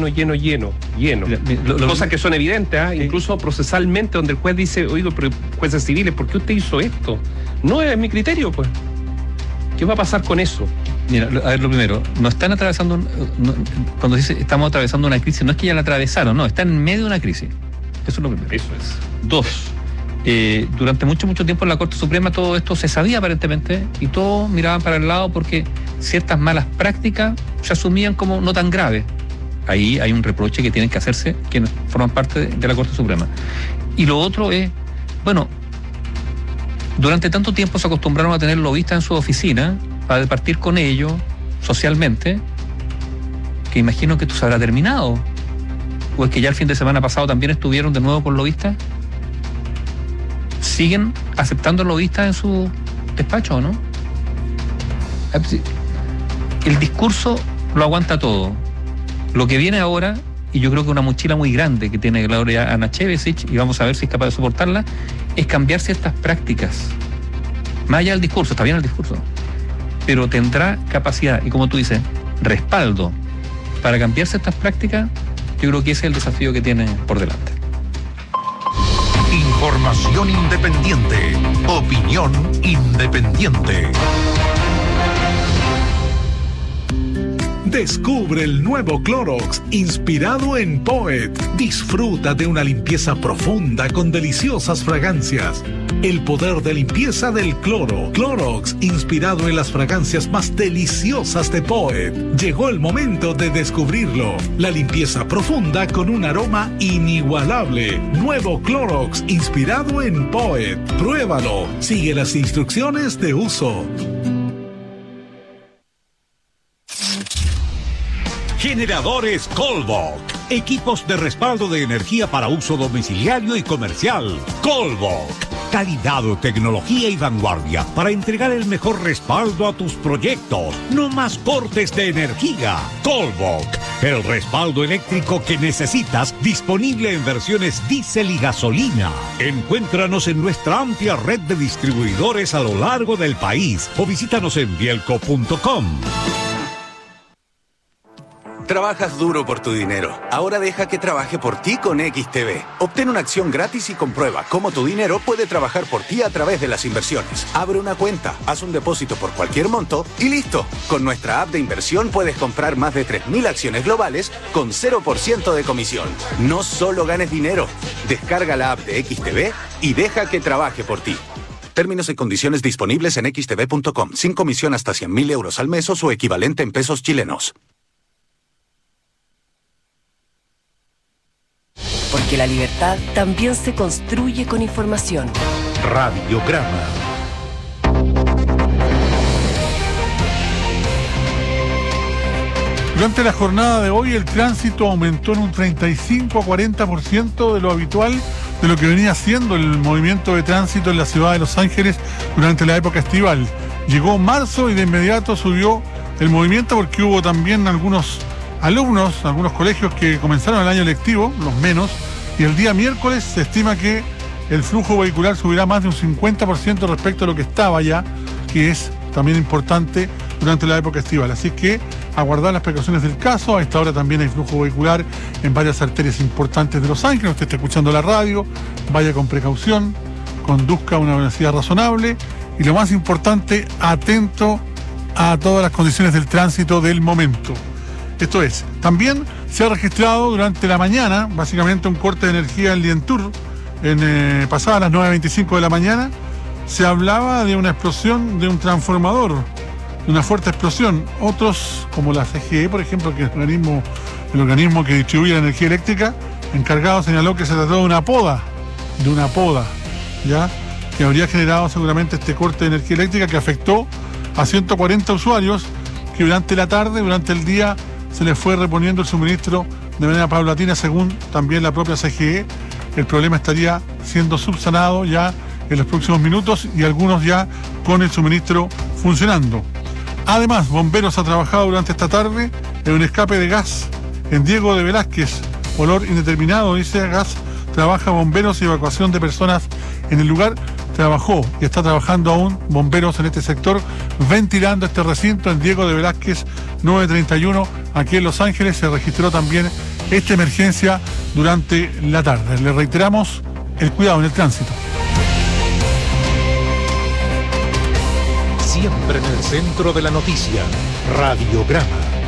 Cosas que son evidentes, incluso procesalmente, donde el juez dice: oiga, pero jueces civiles, ¿por qué usted hizo esto? No es mi criterio, pues. ¿Qué va a pasar con eso? Mira, a ver, lo primero, no están atravesando, cuando dice estamos atravesando una crisis, no es que ya la atravesaron, no, están en medio de una crisis. Eso es lo primero. Eso es. 2. Durante mucho tiempo en la Corte Suprema todo esto se sabía aparentemente, y todos miraban para el lado porque ciertas malas prácticas se asumían como no tan graves. Ahí hay un reproche que tienen que hacerse quienes forman parte de la Corte Suprema. Y lo otro es, durante tanto tiempo se acostumbraron a tener lobistas en su oficina para departir con ellos socialmente, que imagino que esto se habrá terminado. ¿O es que ya el fin de semana pasado también estuvieron de nuevo con lobistas? ¿Siguen aceptando lobistas en su despacho o no? El discurso lo aguanta todo. Lo que viene ahora, y yo creo que una mochila muy grande que tiene Gloria Ana-Chevesic, y vamos a ver si es capaz de soportarla, es cambiar ciertas prácticas. Más allá del discurso, está bien el discurso, pero tendrá capacidad y, como tú dices, respaldo para cambiar ciertas prácticas. Yo creo que ese es el desafío que tiene por delante. Información independiente, opinión independiente. Descubre el nuevo Clorox inspirado en Poet. Disfruta de una limpieza profunda con deliciosas fragancias. El poder de limpieza del cloro. Clorox inspirado en las fragancias más deliciosas de Poet. Llegó el momento de descubrirlo. La limpieza profunda con un aroma inigualable. Nuevo Clorox inspirado en Poet. Pruébalo. Sigue las instrucciones de uso. Generadores Colbok. Equipos de respaldo de energía para uso domiciliario y comercial. Colbok. Calidad, tecnología y vanguardia para entregar el mejor respaldo a tus proyectos. No más cortes de energía. Colbok. El respaldo eléctrico que necesitas, disponible en versiones diésel y gasolina. Encuéntranos en nuestra amplia red de distribuidores a lo largo del país o visítanos en bielco.com. Trabajas duro por tu dinero. Ahora deja que trabaje por ti con XTB. Obtén una acción gratis y comprueba cómo tu dinero puede trabajar por ti a través de las inversiones. Abre una cuenta, haz un depósito por cualquier monto y listo. Con nuestra app de inversión puedes comprar más de 3.000 acciones globales con 0% de comisión. No solo ganes dinero. Descarga la app de XTB y deja que trabaje por ti. Términos y condiciones disponibles en xtb.com. Sin comisión hasta 100.000 euros al mes o su equivalente en pesos chilenos. Porque la libertad también se construye con información. Radiograma. Durante la jornada de hoy el tránsito aumentó en un 35 a 40% de lo habitual de lo que venía siendo el movimiento de tránsito en la ciudad de Los Ángeles durante la época estival. Llegó marzo y de inmediato subió el movimiento porque hubo también algunos alumnos, algunos colegios que comenzaron el año lectivo, los menos, y el día miércoles se estima que el flujo vehicular subirá más de un 50% respecto a lo que estaba ya, que es también importante durante la época estival. Así que aguardar las precauciones del caso. A esta hora también hay flujo vehicular en varias arterias importantes de Los Ángeles. Usted está escuchando la radio, vaya con precaución, conduzca a una velocidad razonable y lo más importante, atento a todas las condiciones del tránsito del momento. Esto es, también se ha registrado durante la mañana, básicamente un corte de energía en Lientur, pasadas las 9:25 de la mañana. Se hablaba de una explosión de un transformador, de una fuerte explosión. Otros, como la CGE, por ejemplo, que es el organismo que distribuye la energía eléctrica, encargado señaló que se trató de una poda, ¿ya? Que habría generado seguramente este corte de energía eléctrica que afectó a 140 usuarios que durante la tarde, durante el día, se les fue reponiendo el suministro de manera paulatina, según también la propia CGE. El problema estaría siendo subsanado ya en los próximos minutos y algunos ya con el suministro funcionando. Además, Bomberos ha trabajado durante esta tarde en un escape de gas en Diego de Velázquez. Olor indeterminado, dice gas. Trabaja Bomberos y evacuación de personas en el lugar. Trabajó y está trabajando aún Bomberos en este sector, ventilando este recinto en Diego de Velázquez 931. Aquí en Los Ángeles se registró también esta emergencia durante la tarde. Le reiteramos el cuidado en el tránsito. Siempre en el centro de la noticia, Radiograma.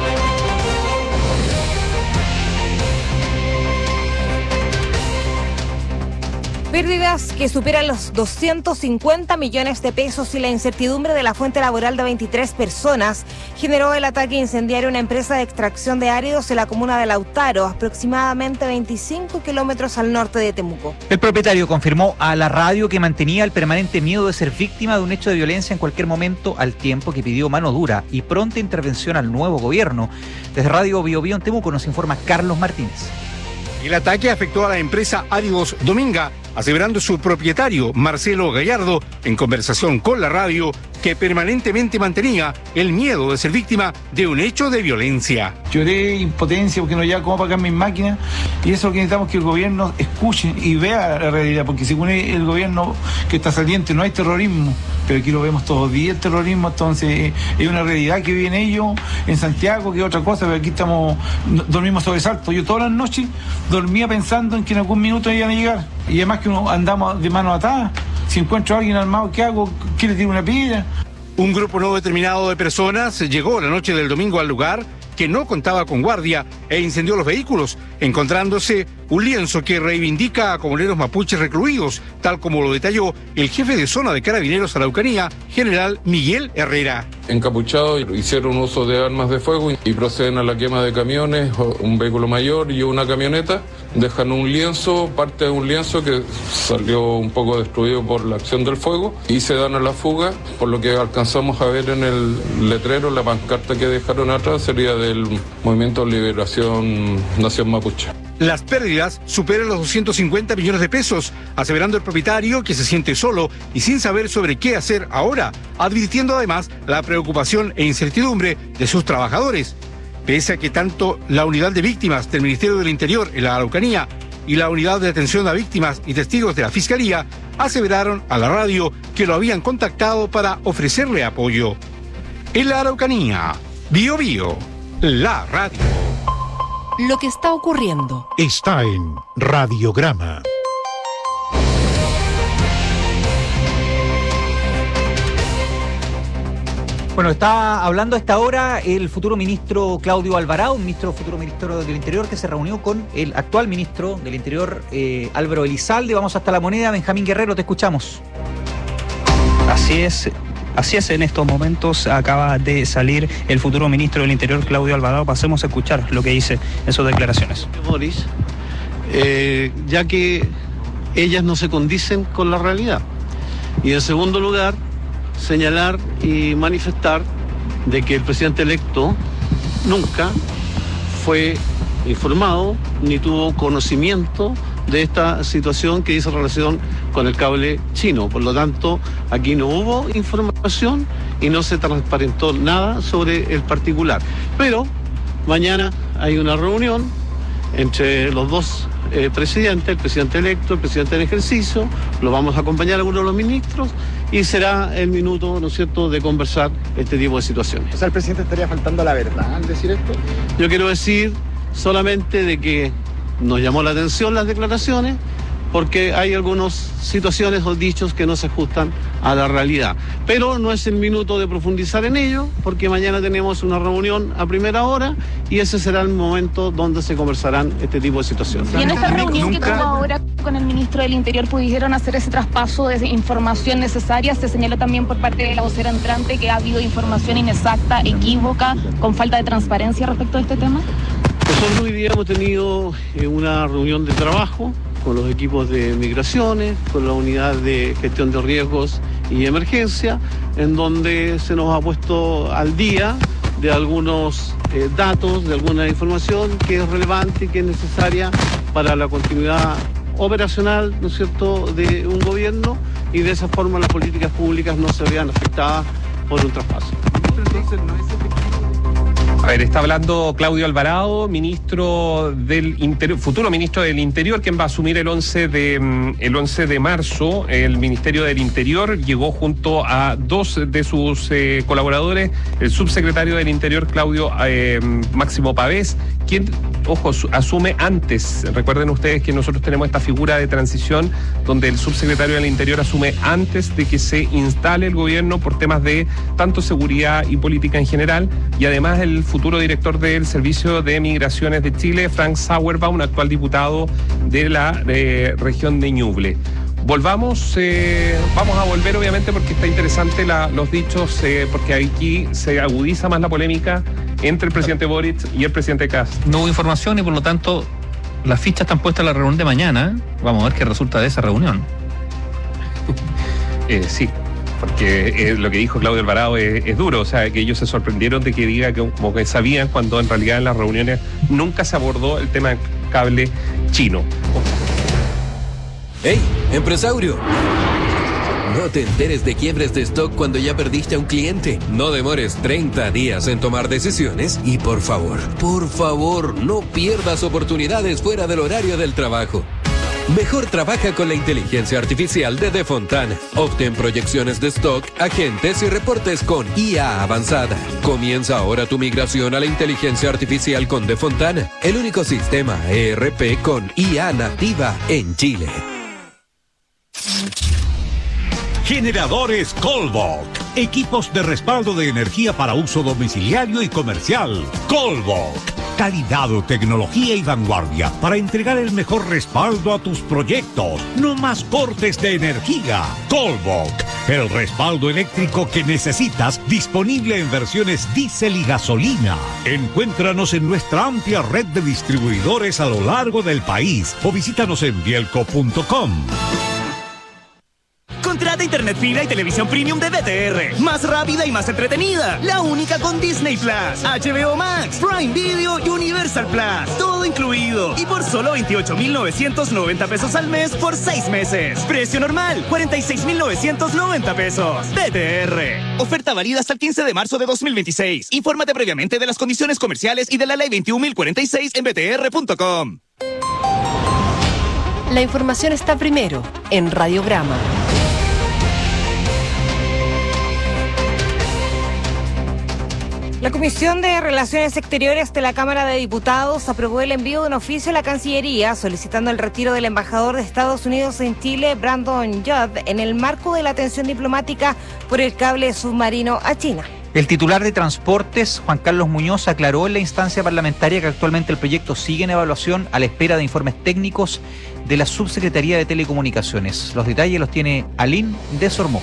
Pérdidas que superan los 250 millones de pesos y la incertidumbre de la fuente laboral de 23 personas generó el ataque incendiario a una empresa de extracción de áridos en la comuna de Lautaro, aproximadamente 25 kilómetros al norte de Temuco. El propietario confirmó a la radio que mantenía el permanente miedo de ser víctima de un hecho de violencia en cualquier momento, al tiempo que pidió mano dura y pronta intervención al nuevo gobierno. Desde Radio Bio Bio en Temuco nos informa Carlos Martínez. El ataque afectó a la empresa Áridos Dominga, aseverando su propietario, Marcelo Gallardo, en conversación con la radio, que permanentemente mantenía el miedo de ser víctima de un hecho de violencia. Lloré impotencia porque no había cómo pagar mis máquinas, y eso es lo que necesitamos, que el gobierno escuche y vea la realidad, porque según el gobierno que está saliente no hay terrorismo, pero aquí lo vemos todos los días el terrorismo. Entonces es una realidad que viven ellos en Santiago, que es otra cosa, pero aquí dormimos sobresalto. Yo todas las noches dormía pensando en que en algún minuto iban a llegar, y además que uno andamos de manos atadas. Si encuentro a alguien armado, ¿qué hago? ¿Quién le tira una piedra? Un grupo no determinado de personas llegó la noche del domingo al lugar, que no contaba con guardia e incendió los vehículos, encontrándose un lienzo que reivindica a comuneros mapuches recluidos, tal como lo detalló el jefe de zona de Carabineros Araucanía, general Miguel Herrera. Encapuchados hicieron uso de armas de fuego y proceden a la quema de camiones, un vehículo mayor y una camioneta. Dejan un lienzo, parte de un lienzo que salió un poco destruido por la acción del fuego y se dan a la fuga. Por lo que alcanzamos a ver en el letrero, la pancarta que dejaron atrás sería del Movimiento Liberación Nación Mapuche. Las pérdidas superan los 250 millones de pesos, aseverando el propietario que se siente solo y sin saber sobre qué hacer ahora, advirtiendo además la preocupación e incertidumbre de sus trabajadores. Pese a que tanto la unidad de víctimas del Ministerio del Interior en la Araucanía y la unidad de atención a víctimas y testigos de la Fiscalía aseveraron a la radio que lo habían contactado para ofrecerle apoyo. En la Araucanía, Bío Bío, la radio. Lo que está ocurriendo está en Radiograma. Bueno, está hablando a esta hora el futuro ministro Claudio Alvarado, futuro ministro del Interior, que se reunió con el actual ministro del Interior, Álvaro Elizalde. Vamos hasta La Moneda. Benjamín Guerrero, te escuchamos. Así es, en estos momentos acaba de salir el futuro ministro del Interior, Claudio Alvarado. Pasemos a escuchar lo que dice en sus declaraciones. Boris, ya que ellas no se condicen con la realidad. Y en segundo lugar, señalar y manifestar de que el presidente electo nunca fue informado ni tuvo conocimiento de esta situación que dice relación con el cable chino. Por lo tanto, aquí no hubo información y no se transparentó nada sobre el particular. Pero mañana hay una reunión entre los dos presidentes, el presidente electo, el presidente en ejercicio, lo vamos a acompañar a algunos de los ministros y será el minuto, ¿no es cierto?, de conversar este tipo de situaciones. O sea, ¿el presidente estaría faltando a la verdad al decir esto? Yo quiero decir solamente de que nos llamó la atención las declaraciones porque hay algunas situaciones o dichos que no se ajustan a la realidad. Pero no es el minuto de profundizar en ello, porque mañana tenemos una reunión a primera hora y ese será el momento donde se conversarán este tipo de situaciones. Y en esta reunión que tuvo ahora con el ministro del Interior, ¿pudieron hacer ese traspaso de información necesaria? Se señaló también por parte de la vocera entrante que ha habido información inexacta, equívoca, con falta de transparencia respecto a este tema. Nosotros hoy día hemos tenido una reunión de trabajo con los equipos de migraciones, con la unidad de gestión de riesgos y emergencia, en donde se nos ha puesto al día de algunos datos, de alguna información que es relevante y que es necesaria para la continuidad operacional, ¿no es cierto?, de un gobierno, y de esa forma las políticas públicas no se vean afectadas por un traspaso. Entonces, ¿no es A ver, está hablando Claudio Alvarado, ministro del Interior, futuro ministro del Interior, quien va a asumir el 11 de marzo. El Ministerio del Interior llegó junto a dos de sus colaboradores, el subsecretario del Interior, Claudio Máximo Pavés, quien, ojo, asume antes. Recuerden ustedes que nosotros tenemos esta figura de transición donde el subsecretario del Interior asume antes de que se instale el gobierno por temas de tanto seguridad y política en general, y además el futuro director del Servicio de Migraciones de Chile, Frank Sauerbaum, actual diputado de la región de Ñuble. Vamos a volver obviamente porque está interesante los dichos, porque aquí se agudiza más la polémica entre el presidente Boric y el presidente Kast. No hubo información y por lo tanto las fichas están puestas a la reunión de mañana. Vamos a ver qué resulta de esa reunión. Sí. Porque lo que dijo Claudio Alvarado es duro, o sea, que ellos se sorprendieron de que diga que como que sabían, cuando en realidad en las reuniones nunca se abordó el tema del cable chino. ¡Hey, empresario! No te enteres de quiebres de stock cuando ya perdiste a un cliente. No demores 30 días en tomar decisiones y por favor, no pierdas oportunidades fuera del horario del trabajo. Mejor trabaja con la inteligencia artificial de Defontana. Obtén proyecciones de stock, agentes y reportes con IA avanzada. Comienza ahora tu migración a la inteligencia artificial con Defontana, el único sistema ERP con IA nativa en Chile. Generadores Colbok. Equipos de respaldo de energía para uso domiciliario y comercial. Colbok. Calidad, tecnología y vanguardia para entregar el mejor respaldo a tus proyectos. No más cortes de energía. Colbok. El respaldo eléctrico que necesitas, disponible en versiones diésel y gasolina. Encuéntranos en nuestra amplia red de distribuidores a lo largo del país o visítanos en bielco.com. Contrata internet fibra y televisión premium de BTR. Más rápida y más entretenida. La única con Disney Plus, HBO Max, Prime Video y Universal Plus. Todo incluido. Y por solo 28,990 pesos al mes por 6 meses. Precio normal, 46,990 pesos. BTR. Oferta válida hasta el 15 de marzo de 2026. Infórmate previamente de las condiciones comerciales y de la ley 21.046 en btr.com. La información está primero en Radiograma. La Comisión de Relaciones Exteriores de la Cámara de Diputados aprobó el envío de un oficio a la Cancillería solicitando el retiro del embajador de Estados Unidos en Chile, Brandon Judd, en el marco de la tensión diplomática por el cable submarino a China. El titular de Transportes, Juan Carlos Muñoz, aclaró en la instancia parlamentaria que actualmente el proyecto sigue en evaluación a la espera de informes técnicos de la Subsecretaría de Telecomunicaciones. Los detalles los tiene Aline de Sormó.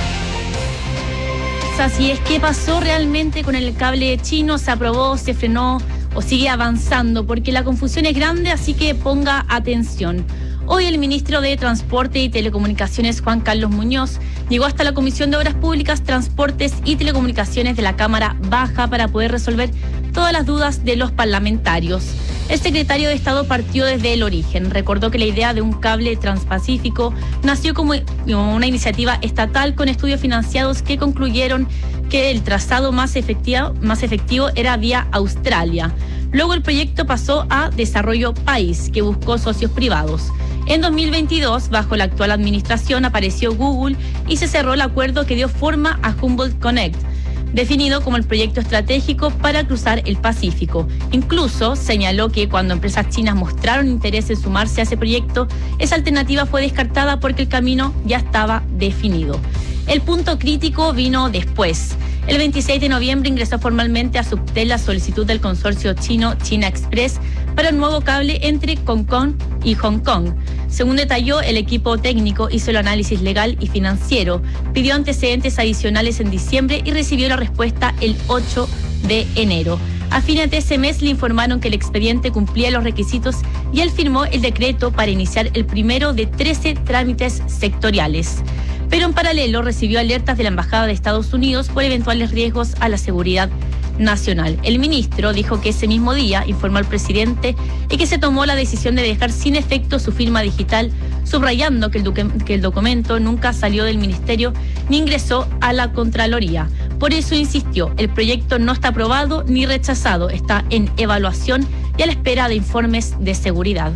Así es, ¿qué pasó realmente con el cable chino? ¿Se aprobó, se frenó o sigue avanzando? Porque la confusión es grande, así que ponga atención. Hoy el ministro de Transporte y Telecomunicaciones, Juan Carlos Muñoz, llegó hasta la Comisión de Obras Públicas, Transportes y Telecomunicaciones de la Cámara Baja para poder resolver todas las dudas de los parlamentarios. El secretario de Estado partió desde el origen. Recordó que la idea de un cable transpacífico nació como una iniciativa estatal con estudios financiados que concluyeron que el trazado más efectivo era vía Australia. Luego el proyecto pasó a Desarrollo País, que buscó socios privados. En 2022, bajo la actual administración, apareció Google y se cerró el acuerdo que dio forma a Humboldt Connect, definido como el proyecto estratégico para cruzar el Pacífico. Incluso señaló que cuando empresas chinas mostraron interés en sumarse a ese proyecto, esa alternativa fue descartada porque el camino ya estaba definido. El punto crítico vino después. El 26 de noviembre ingresó formalmente a Subtel la solicitud del consorcio chino China Express para un nuevo cable entre Hong Kong y Hong Kong. Según detalló, el equipo técnico hizo el análisis legal y financiero, pidió antecedentes adicionales en diciembre y recibió la respuesta el 8 de enero. A fines de ese mes le informaron que el expediente cumplía los requisitos y él firmó el decreto para iniciar el primero de 13 trámites sectoriales. Pero en paralelo recibió alertas de la Embajada de Estados Unidos por eventuales riesgos a la seguridad nacional. El ministro dijo que ese mismo día informó al presidente y que se tomó la decisión de dejar sin efecto su firma digital, subrayando que el documento nunca salió del ministerio ni ingresó a la Contraloría. Por eso insistió, el proyecto no está aprobado ni rechazado, está en evaluación y a la espera de informes de seguridad.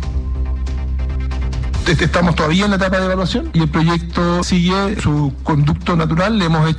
Estamos todavía en la etapa de evaluación y el proyecto sigue su conducto natural. Le hemos hecho